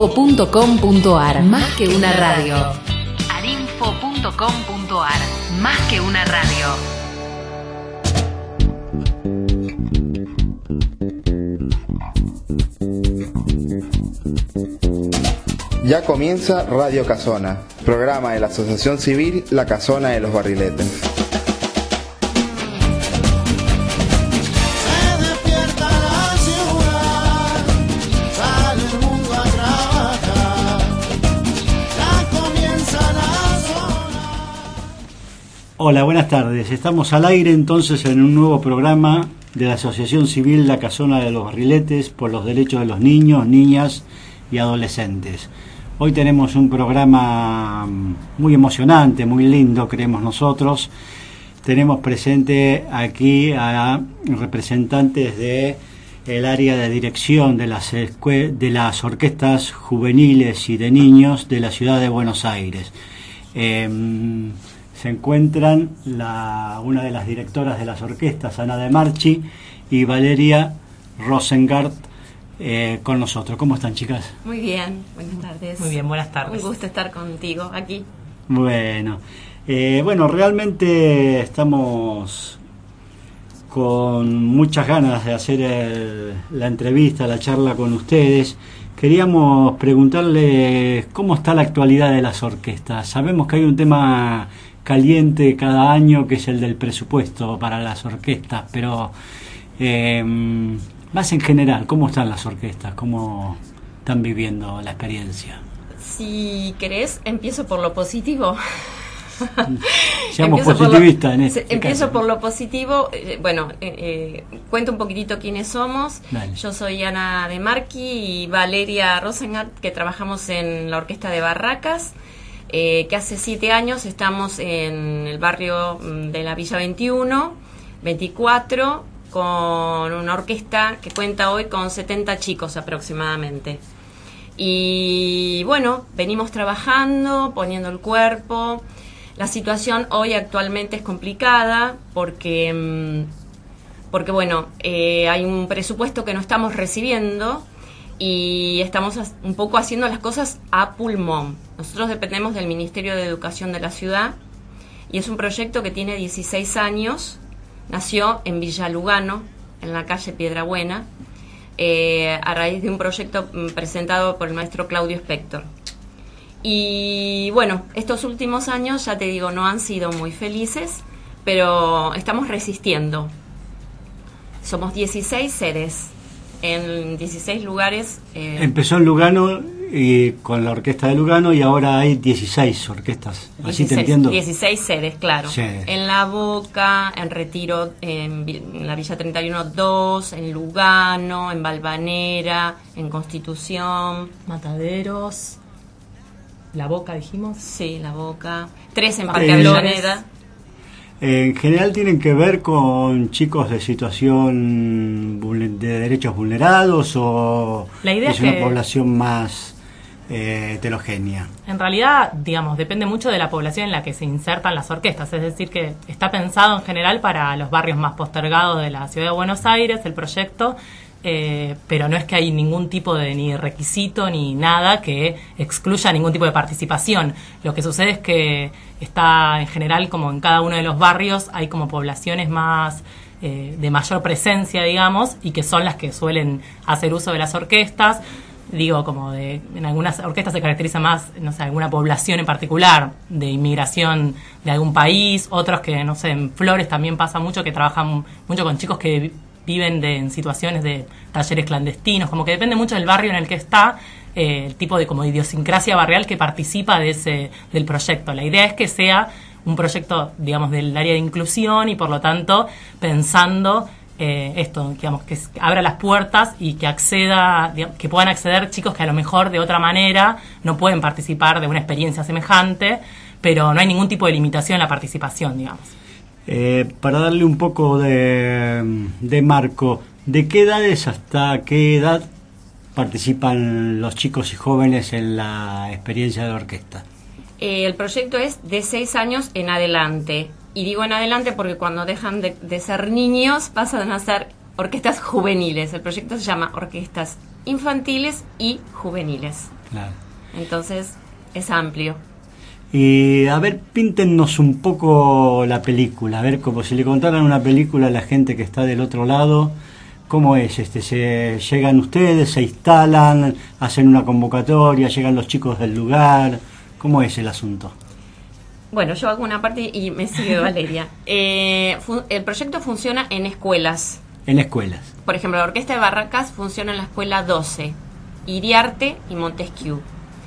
arinfo.com.ar. Más que una radio. arinfo.com.ar. Más que una radio. Ya comienza Radio Casona, programa de la Asociación Civil La Casona de los Barriletes. Hola, buenas tardes. Estamos al aire entonces en un nuevo programa de la Asociación Civil La Casona de los Barriletes por los derechos de los niños, niñas y adolescentes. Hoy tenemos un programa muy emocionante, muy lindo, creemos nosotros. Tenemos presente aquí a representantes de el área de dirección de las orquestas juveniles y de niños de la ciudad de Buenos Aires. Se encuentran una de las directoras de las orquestas, Ana De Marchi, y Valeria Rosengart con nosotros. ¿Cómo están, chicas? Muy bien, buenas tardes. Muy bien, buenas tardes. Un gusto estar contigo aquí. Bueno, realmente estamos con muchas ganas de hacer la entrevista, la charla con ustedes. Queríamos preguntarles cómo está la actualidad de las orquestas. Sabemos que hay un tema caliente cada año que es el del presupuesto para las orquestas, pero más en general, ¿cómo están las orquestas? ¿Cómo están viviendo la experiencia? Si querés, empiezo por lo positivo. Seamos positivistas en este Empiezo caso. por lo positivo. Cuento un poquitito quiénes somos. Dale. Yo soy Ana De Marchi y Valeria Rosengart, que trabajamos en la Orquesta de Barracas, que hace 7 años estamos en el barrio de la Villa 21, 24, con una orquesta que cuenta hoy con 70 chicos aproximadamente. Y bueno, venimos trabajando, poniendo el cuerpo. La situación hoy actualmente es complicada porque bueno, hay un presupuesto que no estamos recibiendo y estamos un poco haciendo las cosas a pulmón. Nosotros dependemos del Ministerio de Educación de la ciudad y es un proyecto que tiene 16 años, nació en Villa Lugano, en la calle Piedrabuena, a raíz de un proyecto presentado por el maestro Claudio Spector. Y bueno, estos últimos años, ya te digo, no han sido muy felices, pero estamos resistiendo. Somos 16 sedes en 16 lugares. Empezó en Lugano y con la orquesta de Lugano y ahora hay 16 orquestas. Así 16, te entiendo. 16 sedes, claro. Sí. En La Boca, en Retiro, en la Villa 31-2, en Lugano, en Valvanera, en Constitución. Mataderos, La Boca, dijimos. Sí, La Boca. 3 en Parque Avellaneda. En general tienen que ver con chicos de situación de derechos vulnerados o La idea es es una que población más heterogénea. En realidad, digamos, depende mucho de la población en la que se insertan las orquestas. Es decir, que está pensado en general para los barrios más postergados de la ciudad de Buenos Aires, el proyecto. Pero no es que hay ningún tipo de ni requisito ni nada que excluya ningún tipo de participación. Lo que sucede es que está en general, como en cada uno de los barrios, hay como poblaciones más de mayor presencia, digamos, y que son las que suelen hacer uso de las orquestas. Digo, como en algunas orquestas se caracteriza más, no sé, alguna población en particular de inmigración de algún país, otros que, no sé, en Flores también pasa mucho, que trabajan mucho con chicos que viven en situaciones de talleres clandestinos, como que depende mucho del barrio en el que está, el tipo de como idiosincrasia barrial que participa del proyecto. La idea es que sea un proyecto, digamos, del área de inclusión y por lo tanto pensando esto, digamos, que abra las puertas y que que puedan acceder chicos que a lo mejor de otra manera no pueden participar de una experiencia semejante, pero no hay ningún tipo de limitación en la participación, digamos. Para darle un poco de marco, ¿de qué edades hasta qué edad participan los chicos y jóvenes en la experiencia de orquesta? El proyecto es de 6 años en adelante. Y digo en adelante porque cuando dejan de ser niños pasan a ser orquestas juveniles. El proyecto se llama Orquestas Infantiles y Juveniles. Claro. Entonces es amplio. Y a ver, píntennos un poco la película, a ver, como si le contaran una película a la gente que está del otro lado. ¿Cómo es? Llegan ustedes, se instalan, hacen una convocatoria, llegan los chicos del lugar. ¿Cómo es el asunto? Bueno, yo hago una parte y me sigue Valeria. El proyecto funciona en escuelas. En escuelas. Por ejemplo, la Orquesta de Barracas funciona en la escuela 12, Iriarte y Montesquieu.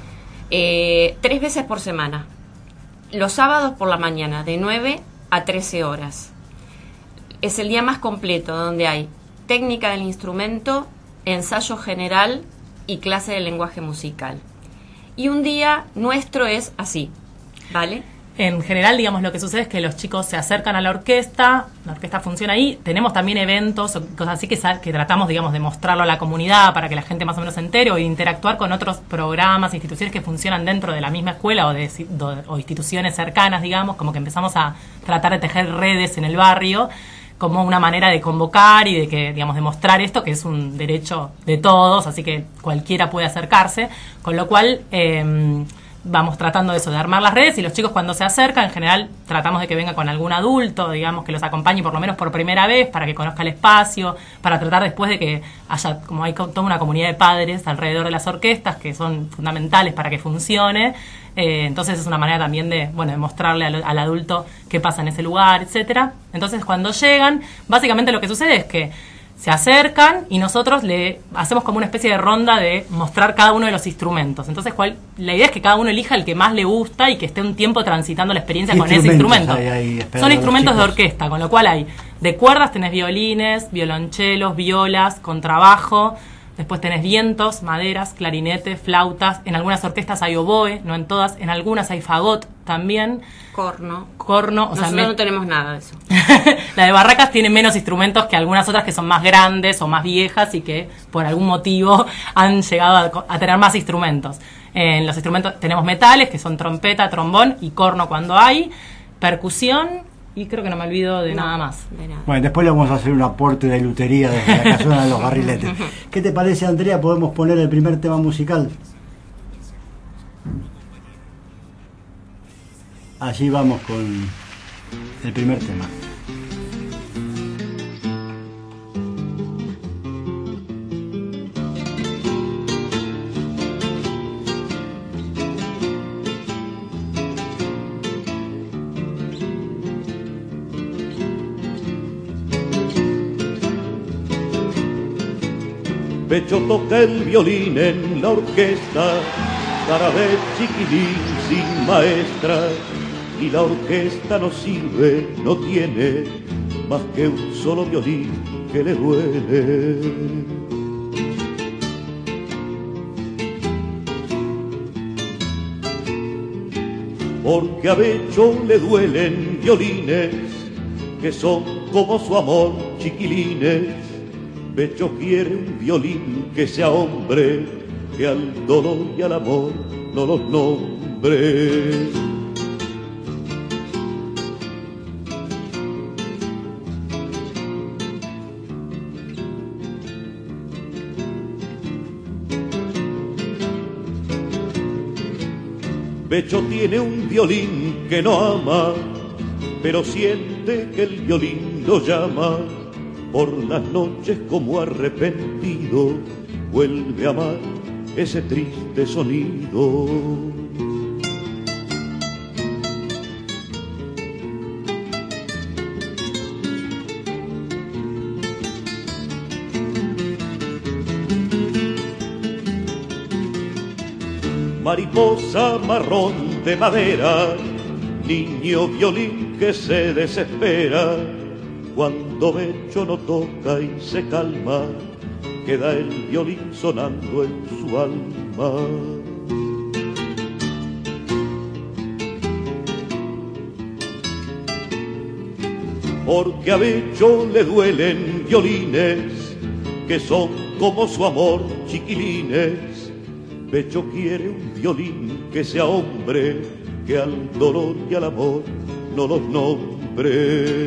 3 veces por semana. Los sábados por la mañana, de 9 a 13 horas. Es el día más completo, donde hay técnica del instrumento, ensayo general y clase de lenguaje musical. Y un día nuestro es así, ¿vale? En general, digamos, lo que sucede es que los chicos se acercan a la orquesta funciona ahí, tenemos también eventos, cosas así que tratamos, digamos, de mostrarlo a la comunidad para que la gente más o menos se entere, o interactuar con otros programas, instituciones que funcionan dentro de la misma escuela o instituciones cercanas, digamos, como que empezamos a tratar de tejer redes en el barrio como una manera de convocar y de que, digamos, de mostrar esto, que es un derecho de todos, así que cualquiera puede acercarse, con lo cual vamos tratando de eso, de armar las redes, y los chicos cuando se acercan, en general tratamos de que venga con algún adulto, digamos, que los acompañe por lo menos por primera vez, para que conozca el espacio, para tratar después de que haya, como hay toda una comunidad de padres alrededor de las orquestas, que son fundamentales para que funcione, entonces es una manera también de, bueno, de mostrarle al adulto qué pasa en ese lugar, etcétera. Entonces cuando llegan, básicamente lo que sucede es que se acercan y nosotros le hacemos como una especie de ronda de mostrar cada uno de los instrumentos. Entonces, la idea es que cada uno elija el que más le gusta y que esté un tiempo transitando la experiencia con ese instrumento. Son instrumentos de orquesta, con lo cual hay de cuerdas, tenés violines, violonchelos, violas, contrabajo, después tenés vientos, maderas, clarinetes, flautas. En algunas orquestas hay oboe, no en todas. En algunas hay fagot también. Corno. Nosotros no tenemos nada de eso. La de Barracas tiene menos instrumentos que algunas otras que son más grandes o más viejas y que por algún motivo han llegado a tener más instrumentos. En los instrumentos tenemos metales, que son trompeta, trombón y corno cuando hay, percusión, y creo que no me olvido de nada más. De nada. Bueno, después le vamos a hacer un aporte de lutería desde la casona de los Barriletes. ¿Qué te parece, Andrea? ¿Podemos poner el primer tema musical? Allí vamos con el primer tema. Pecho toca el violín en la orquesta, cara de chiquilín sin maestra, y la orquesta no sirve, no tiene más que un solo violín que le duele. Porque a Becho le duelen violines que son como su amor, chiquilines. Becho quiere un violín que sea hombre, que al dolor y al amor no los nombre. Becho tiene un violín que no ama, pero siente que el violín lo llama. Por las noches como arrepentido vuelve a amar ese triste sonido. Mariposa marrón de madera, niño violín que se desespera. Cuando Becho no toca y se calma, queda el violín sonando en su alma. Porque a Becho le duelen violines que son como su amor, chiquilines. Becho quiere un violín que sea hombre, que al dolor y al amor no los nombre.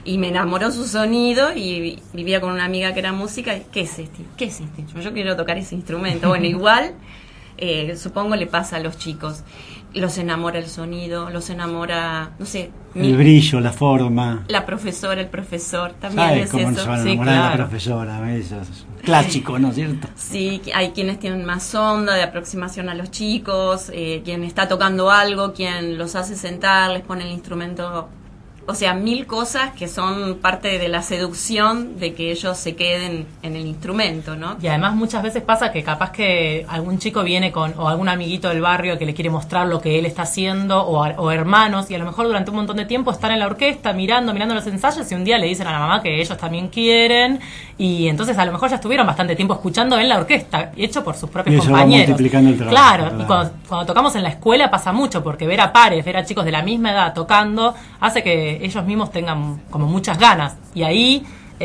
Y me enamoró su sonido y vivía con una amiga que era música. Y, ¿qué es este? Yo quiero tocar ese instrumento. Bueno, igual, supongo le pasa a los chicos. Los enamora el sonido, los enamora, no sé... El brillo, la forma. La profesora, el profesor, también ¿Sabes es cómo eso? no se van a Sí, enamorar de claro. la profesora? Eso es clásico, ¿no es cierto? Sí, hay quienes tienen más onda de aproximación a los chicos, quien está tocando algo, quien los hace sentar, les pone el instrumento... O sea, 1000 cosas que son parte de la seducción de que ellos se queden en el instrumento, ¿no? Y además muchas veces pasa que capaz que algún chico viene o algún amiguito del barrio que le quiere mostrar lo que él está haciendo, o hermanos, y a lo mejor durante un montón de tiempo están en la orquesta mirando los ensayos, y un día le dicen a la mamá que ellos también quieren, y entonces a lo mejor ya estuvieron bastante tiempo escuchando en la orquesta, hecho por sus propios y eso compañeros. va multiplicando el trabajo. Claro, y cuando tocamos en la escuela pasa mucho, porque ver a pares, ver a chicos de la misma edad tocando, hace que ellos mismos tengan como muchas ganas, y ahí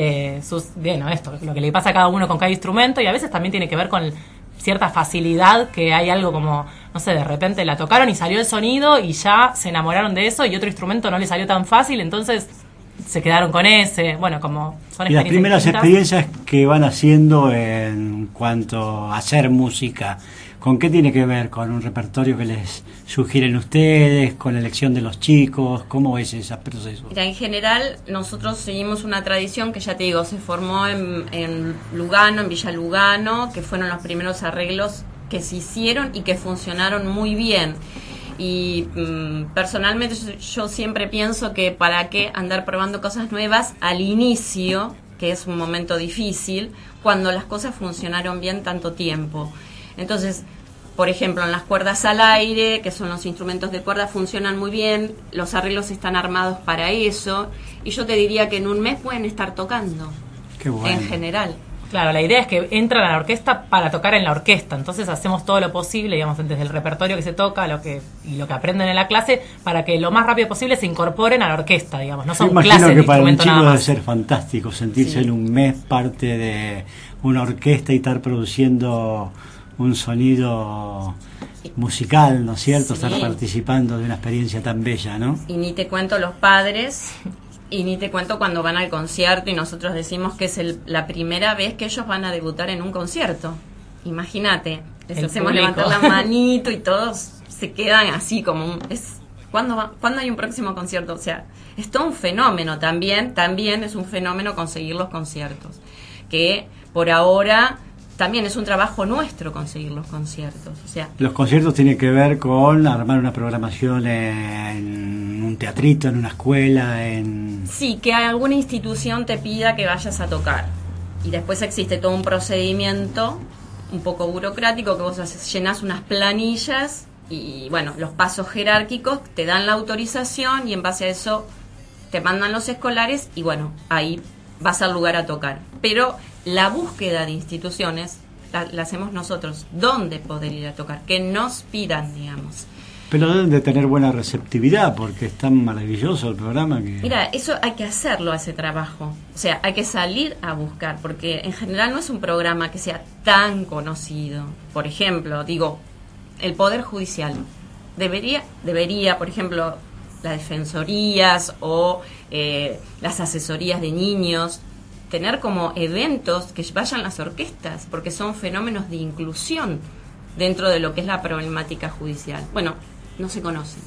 esto, lo que le pasa a cada uno con cada instrumento, y a veces también tiene que ver con cierta facilidad, que hay algo como, no sé, de repente la tocaron y salió el sonido y ya se enamoraron de eso, y otro instrumento no le salió tan fácil, entonces se quedaron con ese, bueno, como son y las primeras distintas. experiencias que van haciendo en cuanto a hacer música, ¿con qué tiene que ver? ¿Con un repertorio que les sugieren ustedes? ¿Con la elección de los chicos? ¿Cómo es ese proceso? Mira, en general nosotros seguimos una tradición que, ya te digo, se formó en Lugano, en Villa Lugano, que fueron los primeros arreglos que se hicieron y que funcionaron muy bien. Y personalmente yo siempre pienso que para qué andar probando cosas nuevas al inicio, que es un momento difícil, cuando las cosas funcionaron bien tanto tiempo. Entonces, por ejemplo, en las cuerdas al aire, que son los instrumentos de cuerda, funcionan muy bien, los arreglos están armados para eso, y yo te diría que en un mes pueden estar tocando. Qué bueno. En general. Claro, la idea es que entran a la orquesta para tocar en la orquesta, entonces hacemos todo lo posible, digamos, desde el repertorio que se toca lo que aprenden en la clase, para que lo más rápido posible se incorporen a la orquesta, digamos, no son Yo imagino clases que de para un instrumento chico nada debe más. ser fantástico sentirse en un mes parte de una orquesta y estar produciendo un sonido musical, ¿no es cierto? Sí. Estar participando de una experiencia tan bella, ¿no? Y ni te cuento los padres, y ni te cuento cuando van al concierto y nosotros decimos que es la primera vez que ellos van a debutar en un concierto. Imagínate, les El hacemos público. levantar la manito y todos se quedan así como ¿cuándo hay un próximo concierto? O sea, es todo un fenómeno también es un fenómeno conseguir los conciertos, que por ahora también es un trabajo nuestro conseguir los conciertos. O sea, Los conciertos tienen que ver con armar una programación en un teatrito, en una escuela, sí, que alguna institución te pida que vayas a tocar. Y después existe todo un procedimiento un poco burocrático, que vos llenás unas planillas y, bueno, los pasos jerárquicos te dan la autorización, y en base a eso te mandan los escolares y, bueno, ahí vas al lugar a tocar. Pero la búsqueda de instituciones la hacemos nosotros. ¿Dónde poder ir a tocar? Que nos pidan, digamos. Pero deben de tener buena receptividad, porque es tan maravilloso el programa que... Mira, eso hay que hacerlo, ese trabajo. O sea, hay que salir a buscar, porque en general no es un programa que sea tan conocido. Por ejemplo, digo, el Poder Judicial debería, por ejemplo, las defensorías o las asesorías de niños, tener como eventos que vayan las orquestas, porque son fenómenos de inclusión dentro de lo que es la problemática judicial. Bueno, no se conocen.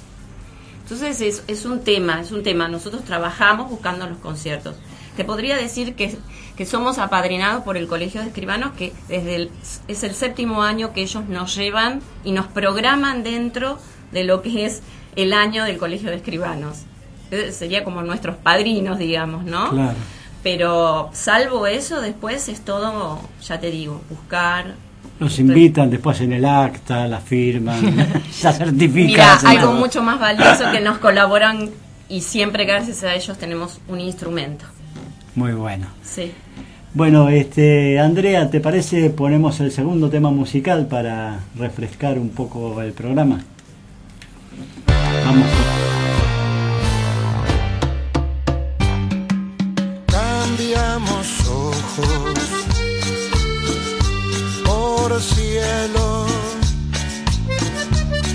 Entonces es un tema. Nosotros trabajamos buscando los conciertos. Te podría decir que somos apadrinados por el Colegio de Escribanos, que es el 7º año que ellos nos llevan y nos programan dentro de lo que es el año del Colegio de Escribanos. Sería como nuestros padrinos, digamos, ¿no? Claro. Pero salvo eso, después es todo, ya te digo, buscar. Los invitan, después en el acta, la firman, la certifican. Mira, hacen algo todo. mucho más valioso, que nos colaboran, y siempre gracias a ellos tenemos un instrumento. Muy bueno. Sí. Bueno, Andrea, ¿te parece ponemos el segundo tema musical para refrescar un poco el programa? Vamos. Cambiamos ojos por cielo,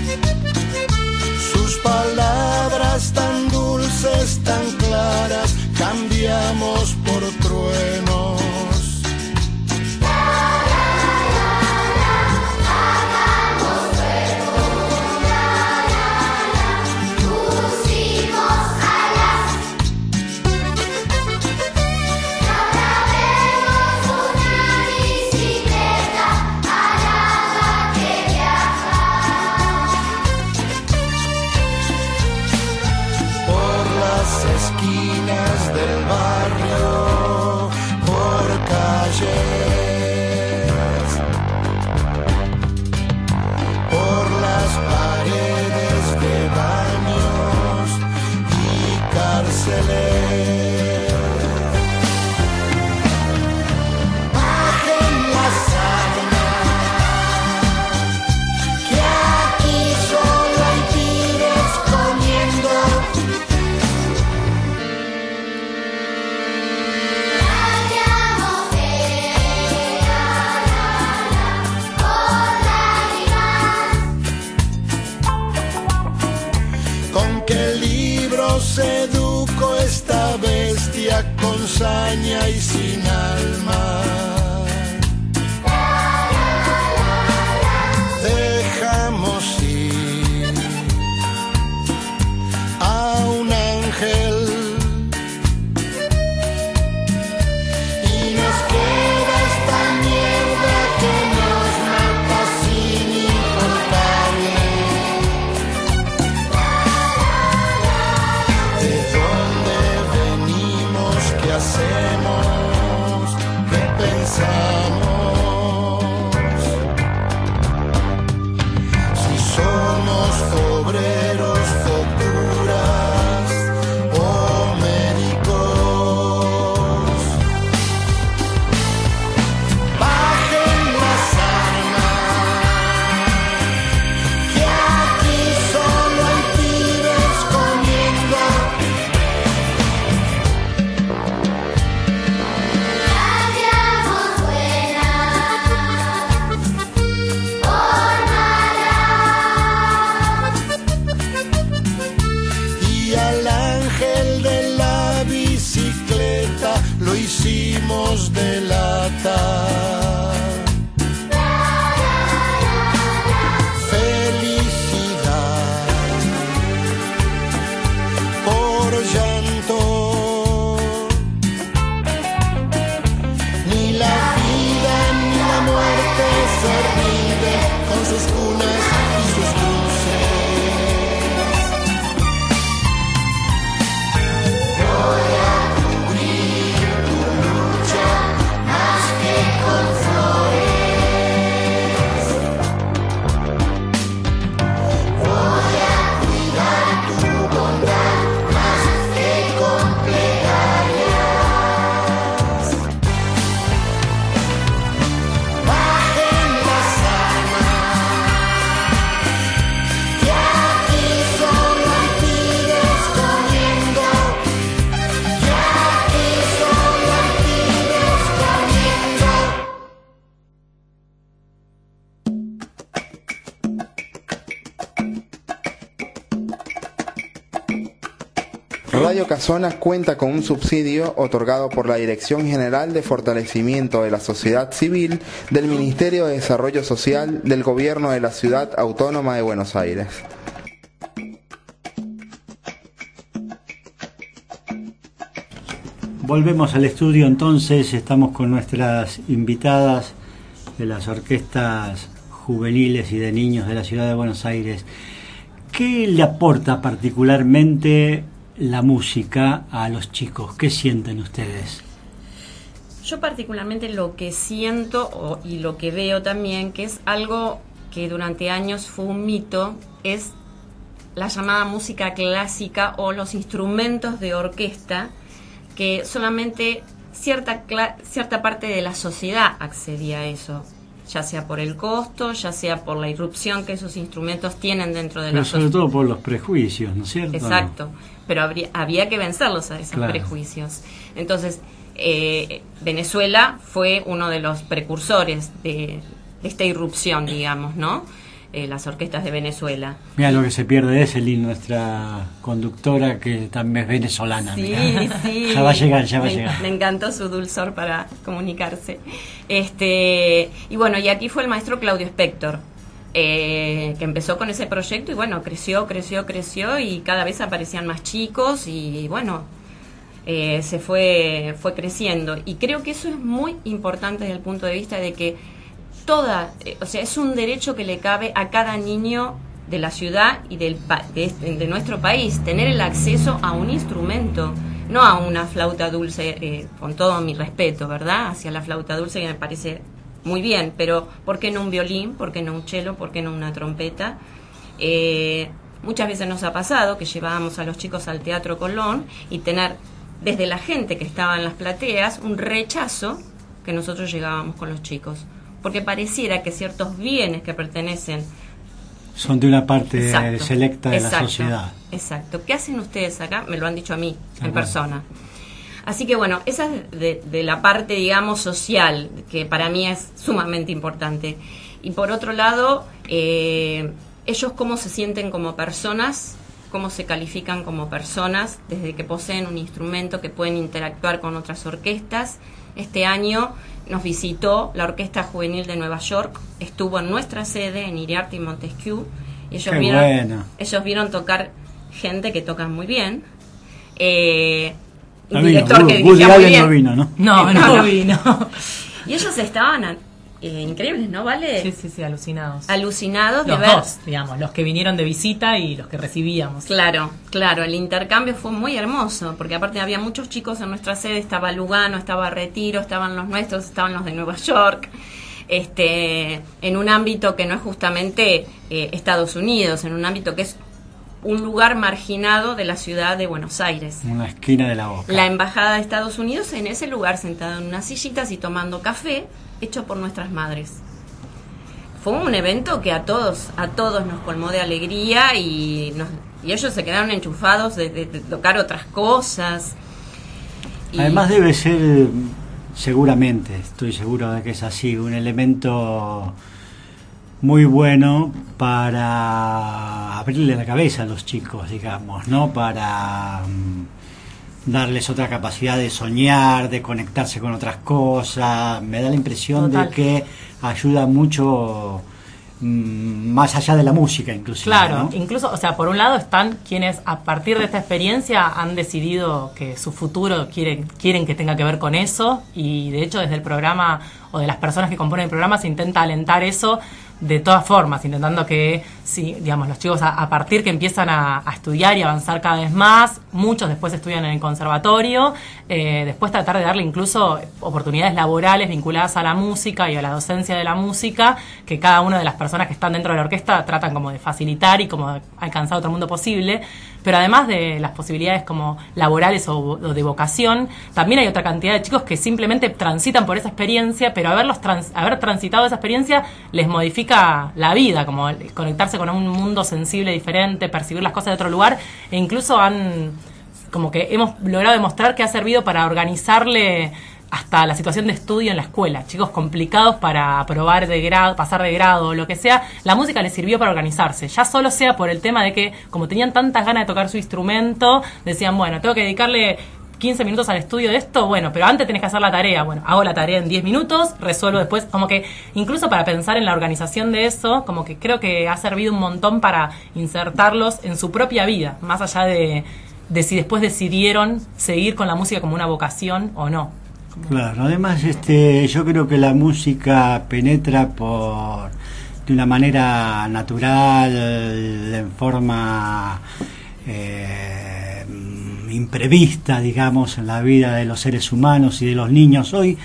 sus palabras tan dulces, tan claras, cambiamos por truenos. Esquinas del barrio, por calles, por las paredes de baños y cárceles. Bajen las armas, que aquí solo hay pibes comiendo. Seduco esta bestia con saña y sin alma. Dejamos ir a un ángel y nos queda esta mierda que nos mata sin importarle. ¿Qué hacemos? ¿Qué pensamos? Si somos obreros o curas o médicos. Bajen las armas, que aquí solo hay pibes comiendo. Lo hicimos de lata. Felicidad por llanto. Ni la vida ni la muerte se rinde con sus cunas y sus cruces. Voy a Radio Casona cuenta con un subsidio otorgado por la Dirección General de Fortalecimiento de la Sociedad Civil del Ministerio de Desarrollo Social del Gobierno de la Ciudad Autónoma de Buenos Aires. Volvemos al estudio entonces, estamos con nuestras invitadas de las orquestas juveniles y de niños de la Ciudad de Buenos Aires. ¿Qué le aporta particularmente la música a los chicos? ¿Qué sienten ustedes? Yo particularmente lo que siento y lo que veo también, que es algo que durante años fue un mito, es la llamada música clásica o los instrumentos de orquesta, que solamente cierta parte de la sociedad accedía a eso, ya sea por el costo, ya sea por la irrupción que esos instrumentos tienen dentro de la sociedad. Pero sobre todo por los prejuicios, ¿no es cierto? Exacto, pero había que vencerlos a esos prejuicios. Entonces, Venezuela fue uno de los precursores de esta irrupción, digamos, ¿no? las orquestas de Venezuela. Mira lo que se pierde de Eselin, nuestra conductora, que también es venezolana. Sí, mirá. sí. Ya va a llegar. Me encantó su dulzor para comunicarse. Y bueno, y aquí fue el maestro Claudio Spector, que empezó con ese proyecto y bueno, creció y cada vez aparecían más chicos y bueno, se fue creciendo. Y creo que eso es muy importante desde el punto de vista de que o sea, es un derecho que le cabe a cada niño de la ciudad y de nuestro país, tener el acceso a un instrumento, no a una flauta dulce, con todo mi respeto, ¿verdad?, hacia la flauta dulce, que me parece muy bien, pero ¿por qué no un violín? ¿Por qué no un cello? ¿Por qué no una trompeta? Muchas veces nos ha pasado que llevábamos a los chicos al Teatro Colón y tener, desde la gente que estaba en las plateas, un rechazo que nosotros llegábamos con los chicos, porque pareciera que ciertos bienes que pertenecen son de una parte exacto, selecta de exacto, la sociedad. Exacto. ¿Qué hacen ustedes acá? Me lo han dicho a mí, en persona. Así que bueno, esa es de la parte, digamos, social, que para mí es sumamente importante. Y por otro lado, ellos cómo se sienten como personas, cómo se califican como personas, desde que poseen un instrumento, que pueden interactuar con otras orquestas. Este año nos visitó la Orquesta Juvenil de Nueva York, estuvo en nuestra sede, en Iriarte y Montesquieu, y ellos vieron tocar gente que toca muy bien. Un director que dirigía muy bien. No vino, ¿no? No vino. Y ellos estaban increíbles, ¿no, Vale? Sí, alucinados. Alucinados de los ver. Dos, digamos, los que vinieron de visita y los que recibíamos. Claro, el intercambio fue muy hermoso, porque aparte había muchos chicos en nuestra sede, estaba Lugano, estaba Retiro, estaban los nuestros, estaban los de Nueva York, en un ámbito que no es justamente Estados Unidos, en un ámbito que es un lugar marginado de la ciudad de Buenos Aires. Una esquina de la Boca. La embajada de Estados Unidos en ese lugar, sentado en unas sillitas y tomando café, hecho por nuestras madres. Fue un evento que a todos nos colmó de alegría y ellos se quedaron enchufados de tocar otras cosas. Además debe ser, seguramente, estoy seguro de que es así, un elemento muy bueno para abrirle la cabeza a los chicos, digamos, ¿no? Para darles otra capacidad de soñar, de conectarse con otras cosas. Me da la impresión Total. de que ayuda mucho más allá de la música, inclusive. Claro, ¿no? incluso, o sea, por un lado están quienes a partir de esta experiencia han decidido que su futuro quieren que tenga que ver con eso, y de hecho desde el programa o de las personas que componen el programa se intenta alentar eso de todas formas, intentando que, sí, digamos, los chicos a partir que empiezan a estudiar y avanzar cada vez más, muchos después estudian en el conservatorio, después tratar de darle incluso oportunidades laborales vinculadas a la música y a la docencia de la música, que cada una de las personas que están dentro de la orquesta tratan como de facilitar y como de alcanzar otro mundo posible. Pero además de las posibilidades como laborales o de vocación, también hay otra cantidad de chicos que simplemente transitan por esa experiencia, pero haber transitado esa experiencia les modifica la vida, como conectarse con un mundo sensible diferente, percibir las cosas de otro lugar, e incluso como que hemos logrado demostrar que ha servido para organizarle hasta la situación de estudio en la escuela. Chicos complicados para aprobar de grado, pasar de grado o lo que sea, la música les sirvió para organizarse, ya solo sea por el tema de que como tenían tantas ganas de tocar su instrumento, decían, bueno, tengo que dedicarle 15 minutos al estudio de esto, bueno, pero antes tenés que hacer la tarea, bueno, hago la tarea en 10 minutos, resuelvo después, como que incluso para pensar en la organización de eso, como que creo que ha servido un montón para insertarlos en su propia vida, más allá de si después decidieron seguir con la música como una vocación o no. Claro, además yo creo que la música penetra de una manera natural, en forma imprevista, digamos, en la vida de los seres humanos y de los niños. Hoy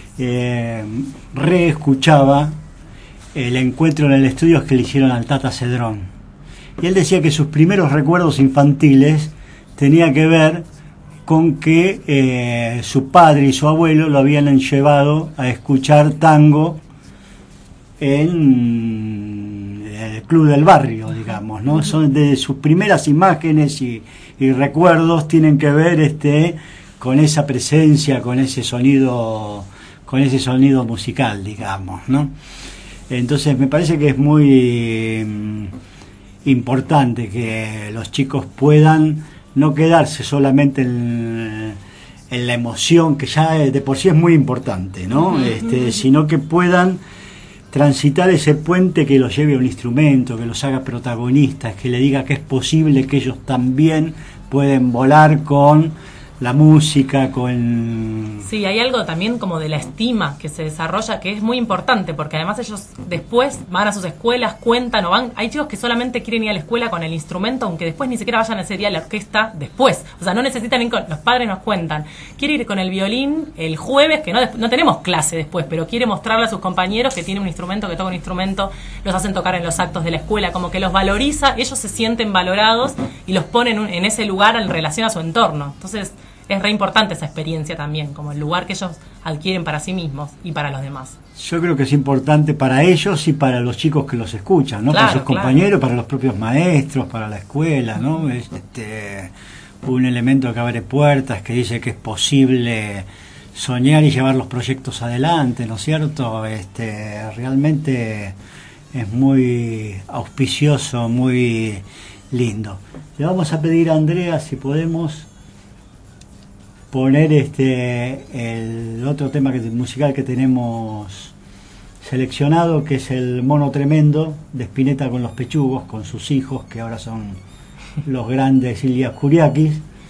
reescuchaba el encuentro en el estudio que le hicieron al Tata Cedrón, y él decía que sus primeros recuerdos infantiles tenía que ver con que su padre y su abuelo lo habían llevado a escuchar tango en el club del barrio, digamos, ¿no? Son de sus primeras imágenes y recuerdos tienen que ver con esa presencia, con ese sonido musical, digamos, ¿no? Entonces me parece que es muy importante que los chicos puedan no quedarse solamente en la emoción, que ya de por sí es muy importante, ¿no? Sino que puedan transitar ese puente que los lleve a un instrumento, que los haga protagonistas, que le diga que es posible que ellos también pueden volar con la música, con... Sí, hay algo también como de la estima que se desarrolla que es muy importante, porque además ellos después van a sus escuelas, cuentan o van... Hay chicos que solamente quieren ir a la escuela con el instrumento, aunque después ni siquiera vayan a ese día a la orquesta después. O sea, no necesitan ir con... Los padres nos cuentan, quiere ir con el violín el jueves, que no tenemos clase después, pero quiere mostrarle a sus compañeros que tiene un instrumento, que toca un instrumento, los hacen tocar en los actos de la escuela, como que los valoriza, ellos se sienten valorados y los ponen en ese lugar en relación a su entorno. Entonces... es re importante esa experiencia también, como el lugar que ellos adquieren para sí mismos y para los demás. Yo creo que es importante para ellos y para los chicos que los escuchan, ¿no? Claro, para sus compañeros, para los propios maestros, para la escuela, ¿no? Es un elemento que abre puertas, que dice que es posible soñar y llevar los proyectos adelante, ¿no es cierto? Realmente es muy auspicioso, muy lindo. Le vamos a pedir a Andrea si podemos poner el otro tema musical que tenemos seleccionado, que es el Mono Tremendo de Spinetta con los Pechugos, con sus hijos, que ahora son los grandes Ilias Kuriakis.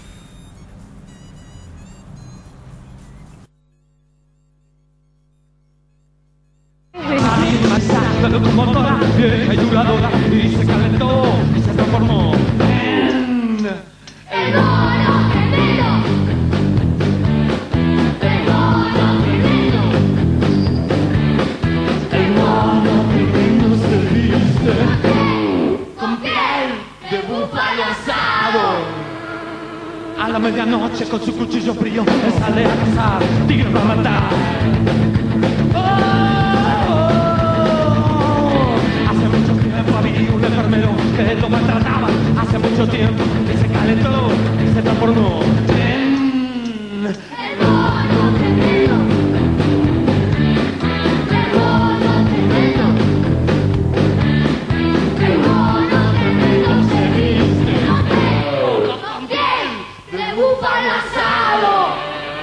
La locomotora vieja y duradora y se calentó y se transformó en el mono tremendo. El mono tremendo. El mono tremendo se viste con piel de búfalo asado. A la medianoche con su cuchillo frío él sale a cazar, tigre va a matar. Un enfermero que lo maltrataba hace mucho tiempo y se calentó y se transformó en el mono tremendo. El mono tremendo. El mono tremendo se viste con piel de búfalo asado.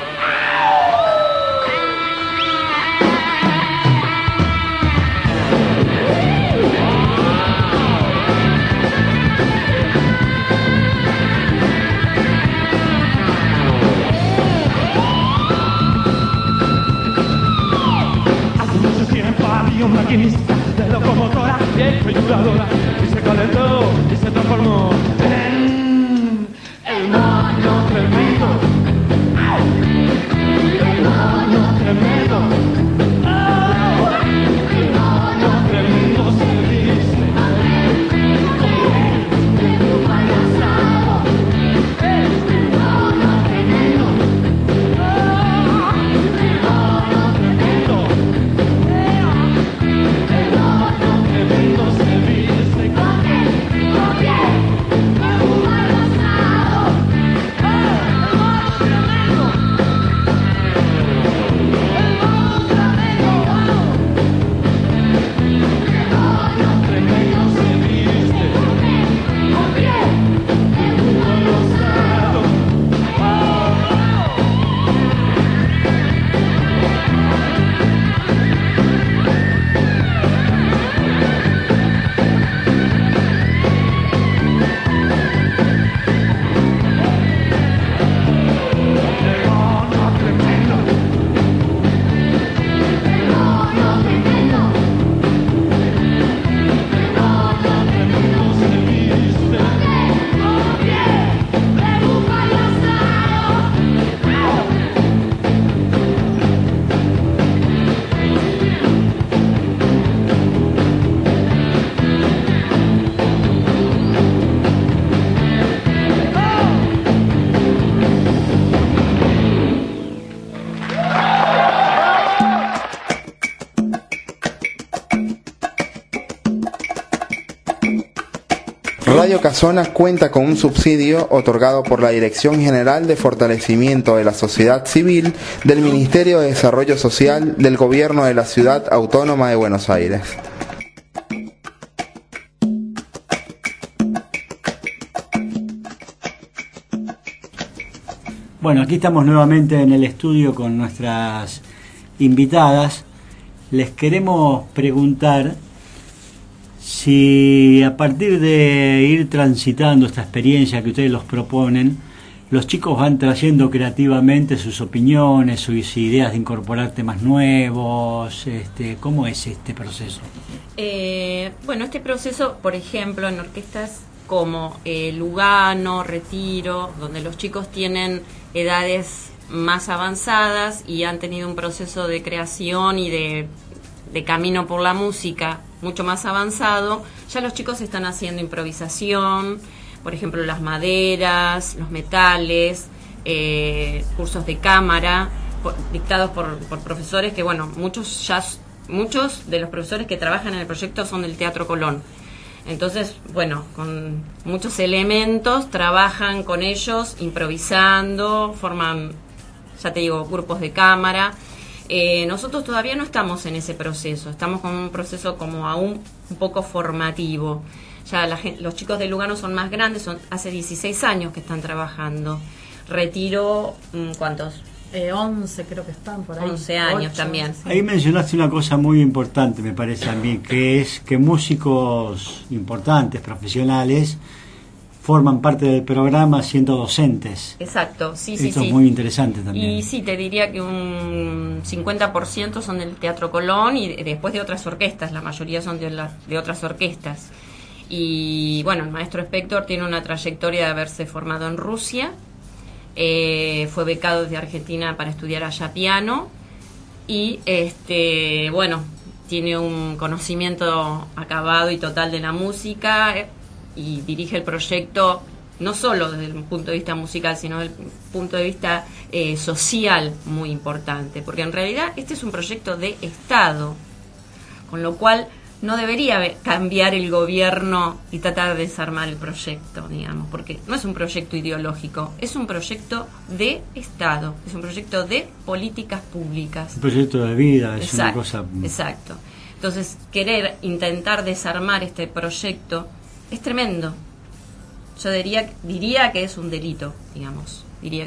Había un maquinista de locomotora vieja y duradora y se calentó y se transformó en el mono tremendo. El mono tremendo. El mono tremendo se viste de búfalo asado. El mono tremendo. El mono tremendo. El mono tremendo se viste con Radio Casona cuenta con un subsidio otorgado por la Dirección General de Fortalecimiento de la Sociedad Civil del Ministerio de Desarrollo Social del Gobierno de la Ciudad Autónoma de Buenos Aires. Bueno, aquí estamos nuevamente en el estudio con nuestras invitadas. Les queremos preguntar si a partir de ir transitando esta experiencia que ustedes los proponen, los chicos van trayendo creativamente sus opiniones, sus ideas de incorporar temas nuevos. ¿Cómo es este proceso? Bueno, este proceso, por ejemplo, en orquestas como Lugano, Retiro, donde los chicos tienen edades más avanzadas y han tenido un proceso de creación y de camino por la música mucho más avanzado, ya los chicos están haciendo improvisación, por ejemplo las maderas, los metales, cursos de cámara, dictados por profesores que, bueno, muchos de los profesores que trabajan en el proyecto son del Teatro Colón. Entonces, bueno, con muchos elementos trabajan con ellos, improvisando, forman, ya te digo, grupos de cámara. Nosotros todavía no estamos en ese proceso, estamos con un proceso como aún un poco formativo. Ya los chicos de Lugano son más grandes, hace 16 años que están trabajando. Retiro, ¿cuántos? 11 creo que están por ahí. 11 años 8, también. Sí. Ahí mencionaste una cosa muy importante, me parece a mí, que es que músicos importantes, profesionales, forman parte del programa siendo docentes. Exacto, sí. Esto es muy interesante también. Y sí, te diría que un 50% son del Teatro Colón y después de otras orquestas, la mayoría son de otras orquestas. Y bueno, el maestro Spector tiene una trayectoria de haberse formado en Rusia. Fue becado desde Argentina para estudiar allá piano y bueno, tiene un conocimiento acabado y total de la música y dirige el proyecto no solo desde el punto de vista musical, sino desde el punto de vista social muy importante, porque en realidad este es un proyecto de Estado, con lo cual no debería cambiar el gobierno y tratar de desarmar el proyecto, digamos, porque no es un proyecto ideológico, es un proyecto de Estado, es un proyecto de políticas públicas. Un proyecto de vida, es Exacto, una cosa... Exacto. Entonces, intentar desarmar este proyecto es tremendo. Yo diría que es un delito, digamos,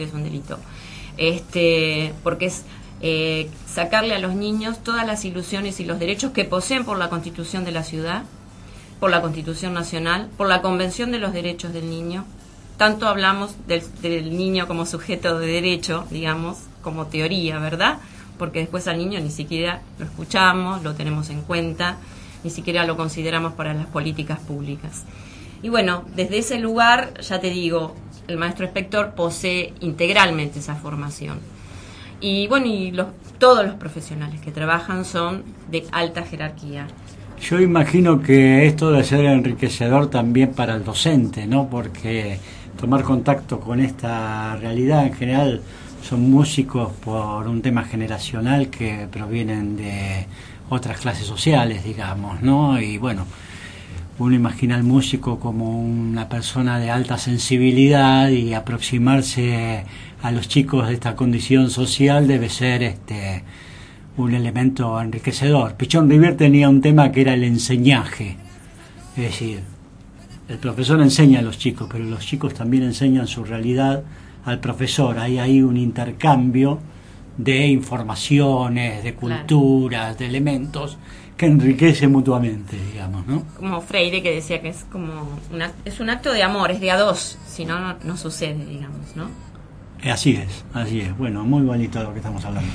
porque es... sacarle a los niños todas las ilusiones y los derechos que poseen por la Constitución de la ciudad, por la Constitución Nacional, por la Convención de los Derechos del Niño. Tanto hablamos del niño como sujeto de derecho, digamos, como teoría, ¿verdad? Porque después al niño ni siquiera lo escuchamos, lo tenemos en cuenta, ni siquiera lo consideramos para las políticas públicas. Y bueno, desde ese lugar, ya te digo, el maestro Spector posee integralmente esa formación. Y bueno, todos los profesionales que trabajan son de alta jerarquía. Yo imagino que esto debe ser enriquecedor también para el docente, ¿no? Porque tomar contacto con esta realidad, en general son músicos por un tema generacional que provienen de otras clases sociales, digamos, ¿no? Y bueno, uno imagina al músico como una persona de alta sensibilidad y aproximarse a los chicos de esta condición social debe ser un elemento enriquecedor. Pichón Rivière tenía un tema que era el enseñaje, es decir, el profesor enseña a los chicos, pero los chicos también enseñan su realidad al profesor. Hay un intercambio de informaciones, de culturas, de elementos que enriquece mutuamente, digamos, ¿no? Como Freire, que decía que es como es un acto de amor, es de a dos, si no, no sucede, digamos, ¿no? Así es. Bueno, muy bonito lo que estamos hablando.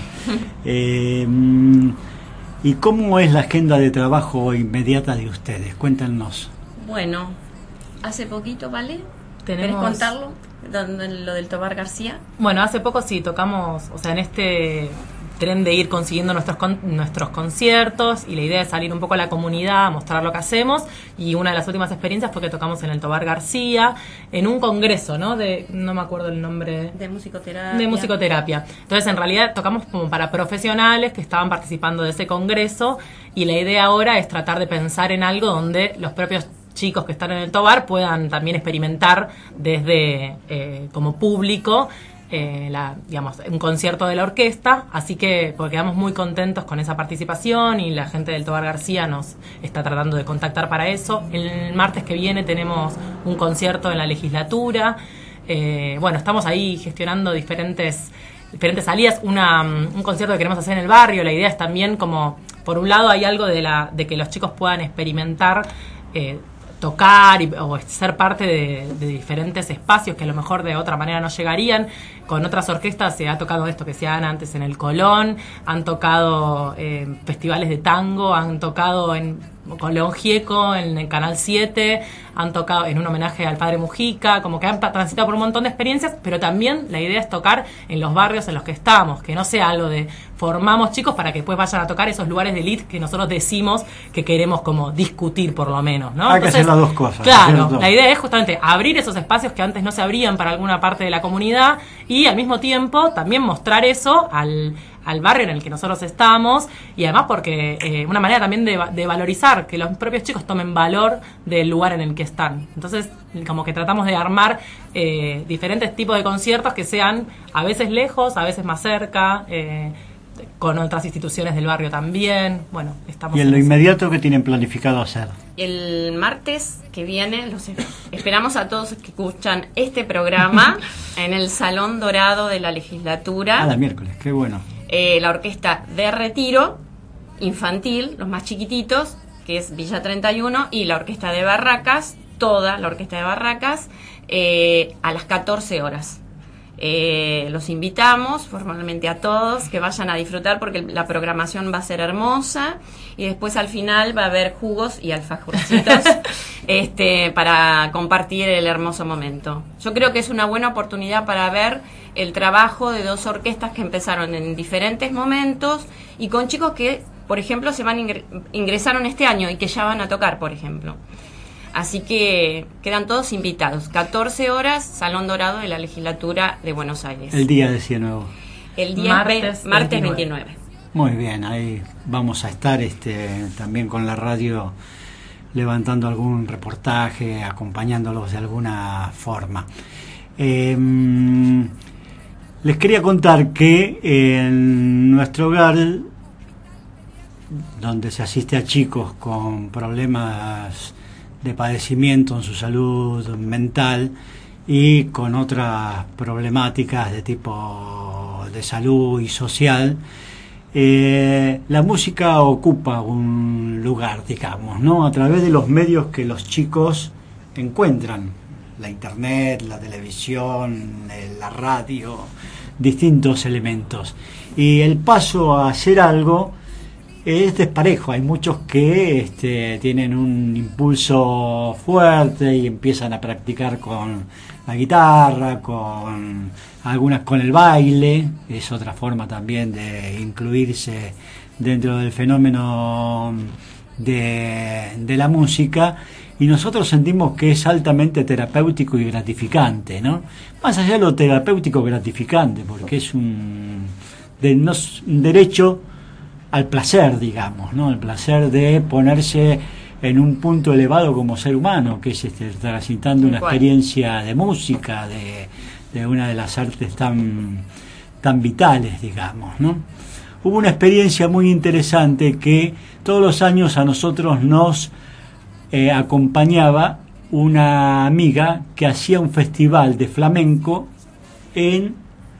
¿Y cómo es la agenda de trabajo inmediata de ustedes? Cuéntenos. Bueno, hace poquito, ¿vale? ¿Querés contarlo? Lo del Tobar García. Bueno, hace poco sí tocamos, o sea, en este tren de ir consiguiendo nuestros conciertos, y la idea es salir un poco a la comunidad, mostrar lo que hacemos, y una de las últimas experiencias fue que tocamos en el Tobar García, en un congreso, ¿no? No me acuerdo el nombre. De musicoterapia. De musicoterapia. Entonces, en realidad, tocamos como para profesionales que estaban participando de ese congreso, y la idea ahora es tratar de pensar en algo donde los propios chicos que están en el Tobar puedan también experimentar desde como público digamos, un concierto de la orquesta, así que porque quedamos muy contentos con esa participación y la gente del Tobar García nos está tratando de contactar para eso. El martes que viene tenemos un concierto en la legislatura. Bueno, estamos ahí gestionando diferentes salidas, un concierto que queremos hacer en el barrio. La idea es también como, por un lado hay algo de que los chicos puedan experimentar tocar o ser parte de diferentes espacios que a lo mejor de otra manera no llegarían. Con otras orquestas se ha tocado esto que se hagan antes en el Colón, han tocado festivales de tango, han tocado con León Gieco en el Canal 7, han tocado en un homenaje al Padre Mujica, como que han transitado por un montón de experiencias, pero también la idea es tocar en los barrios en los que estamos, que no sea algo de formamos chicos para que después vayan a tocar esos lugares de elite que nosotros decimos que queremos como discutir por lo menos, ¿no? Hay que hacer las dos cosas. Claro, la idea es justamente abrir esos espacios que antes no se abrían para alguna parte de la comunidad y al mismo tiempo también mostrar eso al barrio en el que nosotros estamos, y además porque una manera también de valorizar que los propios chicos tomen valor del lugar en el que están. Entonces como que tratamos de armar diferentes tipos de conciertos que sean a veces lejos, a veces más cerca, con otras instituciones del barrio también. Bueno, estamos. ¿Y en lo inmediato qué tienen planificado hacer? El martes que viene los esperamos a todos que escuchan este programa en el Salón Dorado de la Legislatura. La miércoles, qué bueno. La orquesta de Retiro infantil, los más chiquititos, que es Villa 31, y la orquesta de Barracas, toda la orquesta de Barracas, a las 14 horas. Los invitamos formalmente a todos que vayan a disfrutar porque la programación va a ser hermosa, y después al final va a haber jugos y alfajorcitos para compartir el hermoso momento. Yo creo que es una buena oportunidad para ver el trabajo de dos orquestas que empezaron en diferentes momentos y con chicos que, por ejemplo, ingresaron este año y que ya van a tocar, por ejemplo. Así que quedan todos invitados. 14 horas, Salón Dorado de la Legislatura de Buenos Aires. El día decía nuevo. El día martes 29. Muy bien, ahí vamos a estar también con la radio levantando algún reportaje, acompañándolos de alguna forma. Les quería contar que en nuestro hogar, donde se asiste a chicos con problemas de padecimiento en su salud mental y con otras problemáticas de tipo de salud y social, la música ocupa un lugar, digamos, ¿no? A través de los medios que los chicos encuentran, la internet, la televisión, la radio, distintos elementos. Y el paso a hacer algo es desparejo. Hay muchos que tienen un impulso fuerte y empiezan a practicar con la guitarra, con algunas con el baile. Es otra forma también de incluirse dentro del fenómeno de la música, y nosotros sentimos que es altamente terapéutico y gratificante, ¿no? Más allá de lo terapéutico gratificante, porque es un derecho al placer, digamos, ¿no? El placer de ponerse en un punto elevado como ser humano, que es transitando una experiencia de música, de una de las artes tan vitales, digamos, ¿no? Hubo una experiencia muy interesante que todos los años a nosotros nos acompañaba una amiga que hacía un festival de flamenco en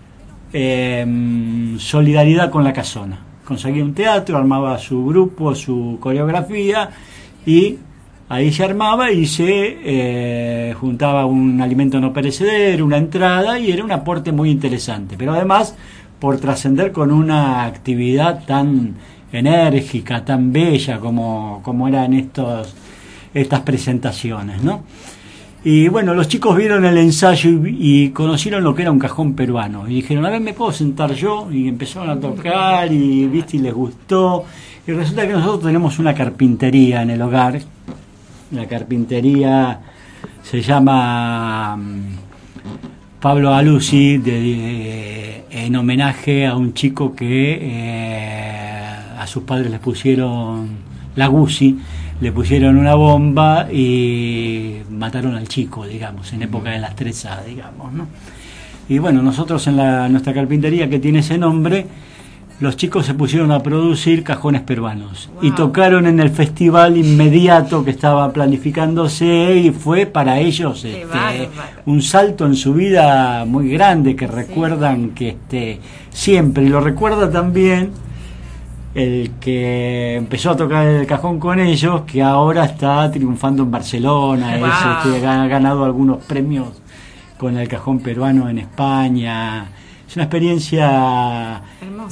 solidaridad con la Casona. Conseguía un teatro, armaba su grupo, su coreografía, y ahí se armaba y se juntaba un alimento no perecedero, una entrada, y era un aporte muy interesante. Pero además, por trascender con una actividad tan enérgica, tan bella como eran estas presentaciones, ¿no? Y bueno, los chicos vieron el ensayo y conocieron lo que era un cajón peruano, y dijeron, a ver, ¿me puedo sentar yo? Y empezaron a tocar y les gustó. Y resulta que nosotros tenemos una carpintería en el hogar. La carpintería se llama Pablo Aluzzi, en homenaje a un chico que a sus padres les pusieron la Guzzi. le pusieron una bomba y mataron al chico, digamos, en época de las 3A, digamos, ¿no? Y bueno, nosotros en nuestra carpintería, que tiene ese nombre, los chicos se pusieron a producir cajones peruanos. Wow. Y tocaron en el festival inmediato que estaba planificándose, y fue para ellos un salto en su vida muy grande, que recuerdan que siempre, y lo recuerda también el que empezó a tocar el cajón con ellos, que ahora está triunfando en Barcelona. Wow. Ha ganado algunos premios con el cajón peruano en España. Es una experiencia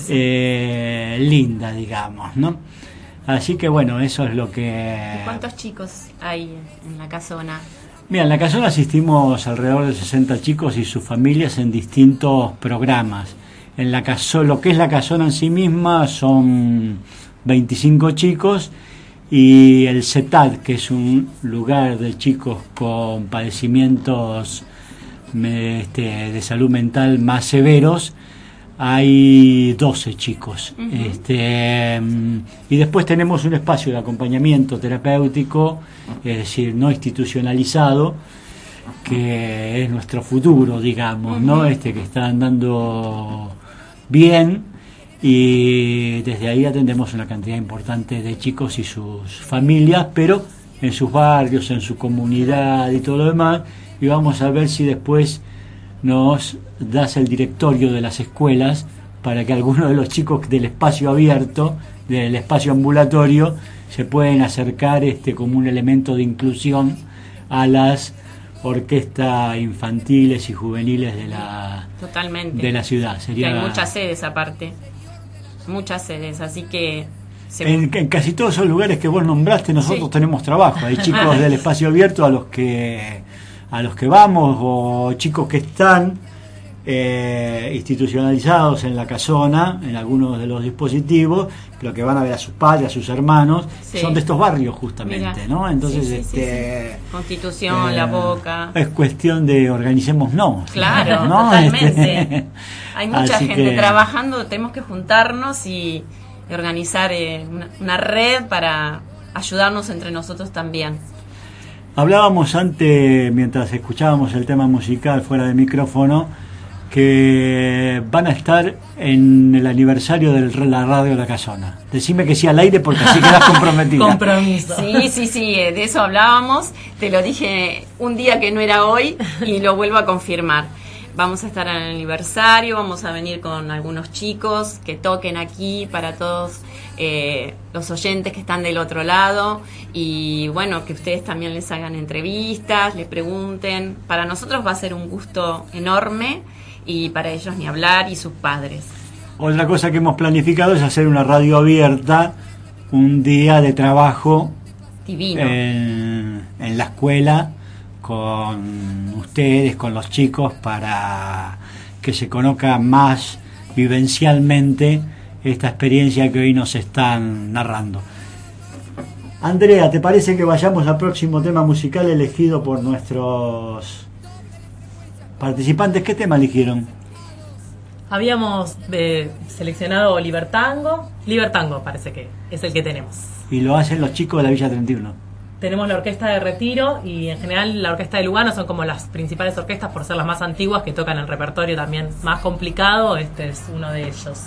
linda, digamos, ¿no? Así que bueno, eso es lo que... ¿Y cuántos chicos hay en la casona? Mira, en la casona asistimos alrededor de 60 chicos y sus familias en distintos programas. En la lo que es la casona en sí misma son 25 chicos, y el CETAD, que es un lugar de chicos con padecimientos de salud mental más severos, hay 12 chicos. Uh-huh. Y después tenemos un espacio de acompañamiento terapéutico, es decir, no institucionalizado, que es nuestro futuro, digamos, uh-huh. ¿no? Que está andando bien, y desde ahí atendemos una cantidad importante de chicos y sus familias, pero en sus barrios, en su comunidad y todo lo demás. Y vamos a ver si después nos das el directorio de las escuelas para que algunos de los chicos del espacio abierto, del espacio ambulatorio, se pueden acercar como un elemento de inclusión a las orquestas infantiles y juveniles de la ciudad. Hay muchas sedes aparte, muchas sedes, así que... En casi todos esos lugares que vos nombraste nosotros tenemos trabajo. Hay chicos del espacio abierto a los que vamos, o chicos que están institucionalizados en la casona, en algunos de los dispositivos, pero que van a ver a sus padres, a sus hermanos, son de estos barrios justamente. Mira. ¿No? Entonces, Constitución, La Boca. Es cuestión de organicémonos. Claro, ¿no? Totalmente. Hay mucha gente trabajando, tenemos que juntarnos y organizar una red para ayudarnos entre nosotros también. Hablábamos antes, mientras escuchábamos el tema musical fuera de micrófono, que van a estar en el aniversario de la radio de la Casona. Decime que sí al aire, porque así quedas comprometida. Compromiso. Sí, de eso hablábamos. Te lo dije un día que no era hoy y lo vuelvo a confirmar. Vamos a estar en el aniversario, vamos a venir con algunos chicos que toquen aquí para todos los oyentes que están del otro lado, y bueno, que ustedes también les hagan entrevistas, les pregunten. Para nosotros va a ser un gusto enorme, y para ellos ni hablar, y sus padres. Otra cosa que hemos planificado es hacer una radio abierta, un día de trabajo divino en la escuela, con ustedes, con los chicos, para que se conozca más vivencialmente esta experiencia que hoy nos están narrando. Andrea, ¿te parece que vayamos al próximo tema musical elegido por nuestros participantes? ¿Qué tema eligieron? Habíamos seleccionado Libertango parece que es el que tenemos. Y lo hacen los chicos de la Villa 31. Tenemos la Orquesta de Retiro, y en general la Orquesta de Lugano son como las principales orquestas por ser las más antiguas, que tocan el repertorio también más complicado. Este es uno de ellos.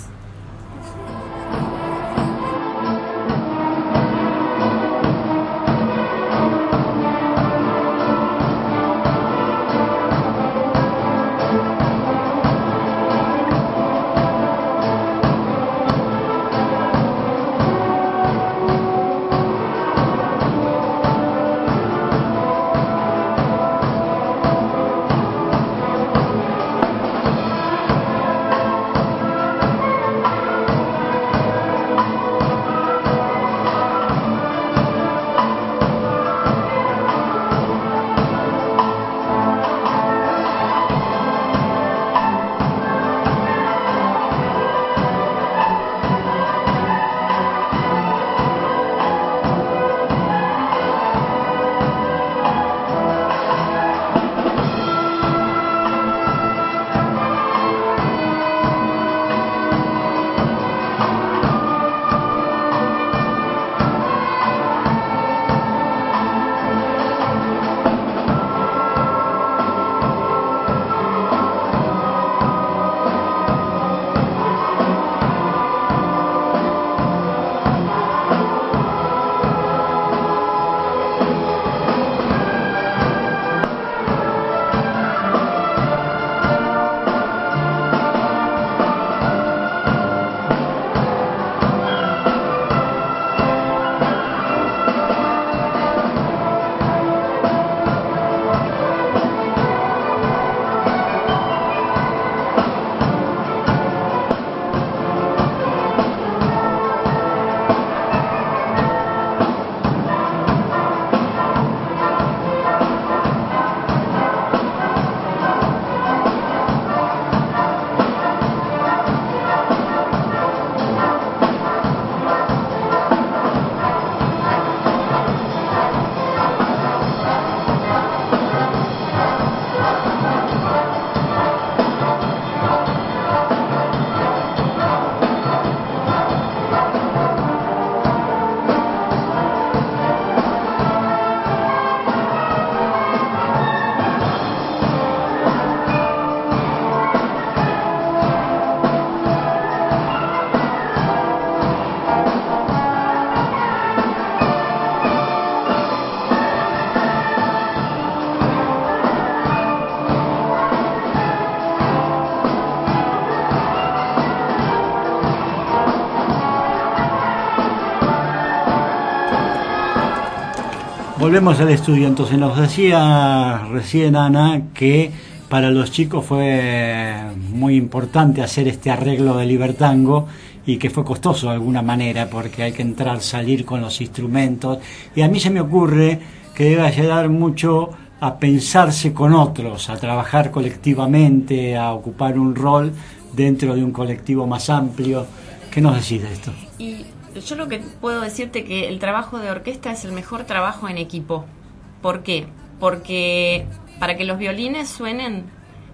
volvemos al estudio. Entonces nos decía recién Ana que para los chicos fue muy importante hacer este arreglo de Libertango y que fue costoso de alguna manera porque hay que entrar, salir con los instrumentos, y a mí se me ocurre que debe ayudar mucho a pensarse con otros, a trabajar colectivamente, a ocupar un rol dentro de un colectivo más amplio. ¿Qué nos decís de esto? Y yo lo que puedo decirte que el trabajo de orquesta es el mejor trabajo en equipo. ¿Por qué? Porque para que los violines suenen,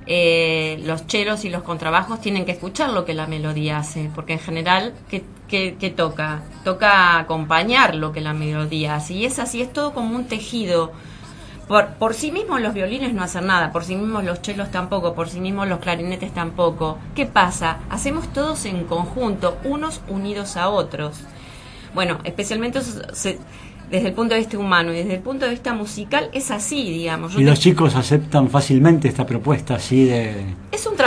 los chelos y los contrabajos tienen que escuchar lo que la melodía hace, porque en general, ¿qué toca? Toca acompañar lo que la melodía hace, y es así, es todo como un tejido. Por sí mismos los violines no hacen nada, por sí mismos los chelos tampoco, por sí mismos los clarinetes tampoco. ¿Qué pasa? Hacemos todos en conjunto, unos unidos a otros. Bueno, especialmente desde el punto de vista humano y desde el punto de vista musical es así, digamos. ¿Y los chicos aceptan fácilmente esta propuesta así de...? Es un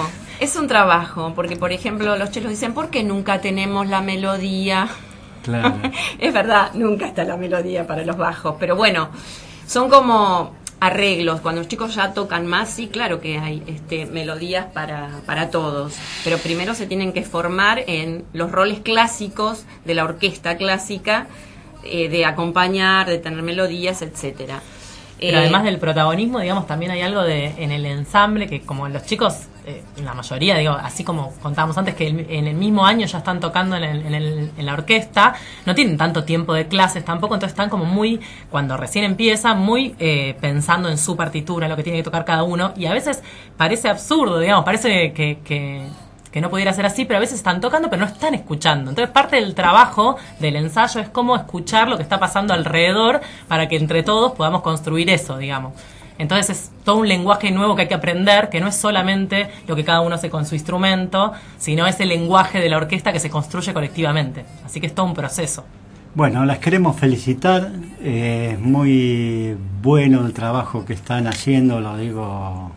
trabajo, porque por ejemplo los chelos dicen, ¿por qué nunca tenemos la melodía? Claro. Es verdad, nunca está la melodía para los bajos, pero bueno, son como arreglos. Cuando los chicos ya tocan más, sí, claro que hay melodías para todos, pero primero se tienen que formar en los roles clásicos de la orquesta clásica, de acompañar, de tener melodías, etcétera. Pero además del protagonismo, digamos, también hay algo en el ensamble que, como los chicos, la mayoría, digo, así como contábamos antes, que en el mismo año ya están tocando en la orquesta, no tienen tanto tiempo de clases tampoco, entonces están como muy, cuando recién empiezan, muy pensando en su partitura, en lo que tiene que tocar cada uno, y a veces parece absurdo, digamos, parece que no pudiera ser así, pero a veces están tocando pero no están escuchando. Entonces parte del trabajo del ensayo es cómo escuchar lo que está pasando alrededor para que entre todos podamos construir eso, digamos. Entonces es todo un lenguaje nuevo que hay que aprender, que no es solamente lo que cada uno hace con su instrumento, sino es el lenguaje de la orquesta que se construye colectivamente. Así que es todo un proceso. Bueno, las queremos felicitar. Es muy bueno el trabajo que están haciendo, lo digo...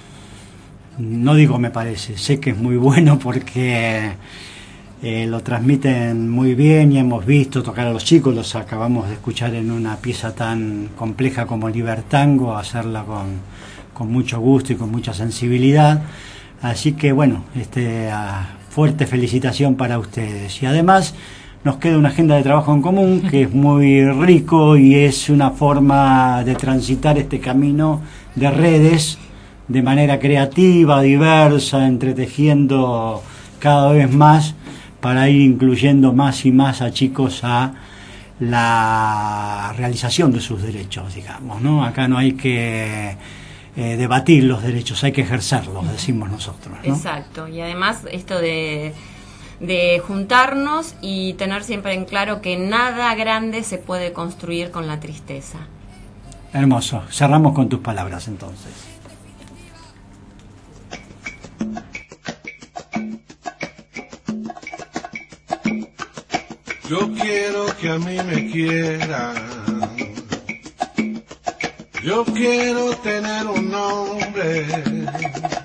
No digo me parece, sé que es muy bueno porque lo transmiten muy bien y hemos visto tocar a los chicos, los acabamos de escuchar en una pieza tan compleja como Libertango, hacerla con mucho gusto y con mucha sensibilidad. Así que bueno, fuerte felicitación para ustedes. Y además nos queda una agenda de trabajo en común que es muy rico y es una forma de transitar este camino de redes de manera creativa, diversa, entretejiendo cada vez más para ir incluyendo más y más a chicos a la realización de sus derechos, digamos, ¿no? Acá no hay que debatir los derechos, hay que ejercerlos, decimos nosotros, ¿no? Exacto, y además esto de juntarnos y tener siempre en claro que nada grande se puede construir con la tristeza. Hermoso, cerramos con tus palabras entonces. Yo quiero que a mí me quieran. Yo quiero tener un nombre